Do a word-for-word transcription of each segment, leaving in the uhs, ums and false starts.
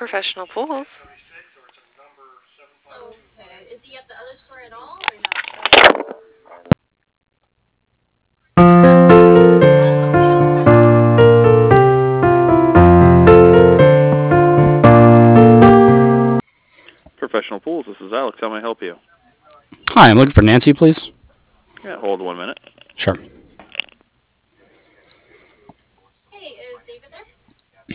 Professional Pools. Okay. Is he at the other store at all or no? Professional Pools, this is Alex. How may I help you? Hi, I'm looking for Nancy, please. Yeah, hold one minute. Sure. Hey, is David there?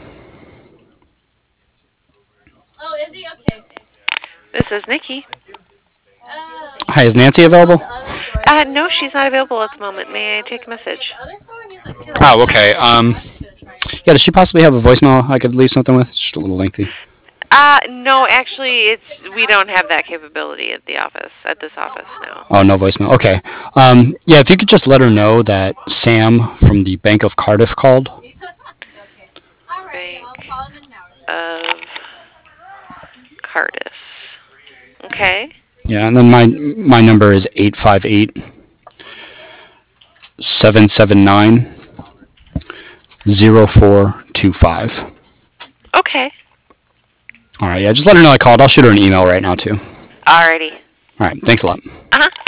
Oh, is he? Okay. This is Nikki. Uh, Hi, is Nancy available? Uh, no, she's not available at the moment. May I take a message? Oh, okay. Um, yeah, does she possibly have a voicemail I could leave something with? It's just a little lengthy. Uh, no, actually, it's we don't have that capability at the office, at this office, no. Oh, no voicemail. Okay. Um, yeah, if you could just let her know that Sam from the Bank of Cardiff called. Bank of Cardiff. Okay. Yeah, and then my my number is eight five eight seven seven nine zero four two five. Okay. All right, yeah, just let her know I called. I'll shoot her an email right now too. Alrighty. All right, thanks a lot. Uh huh.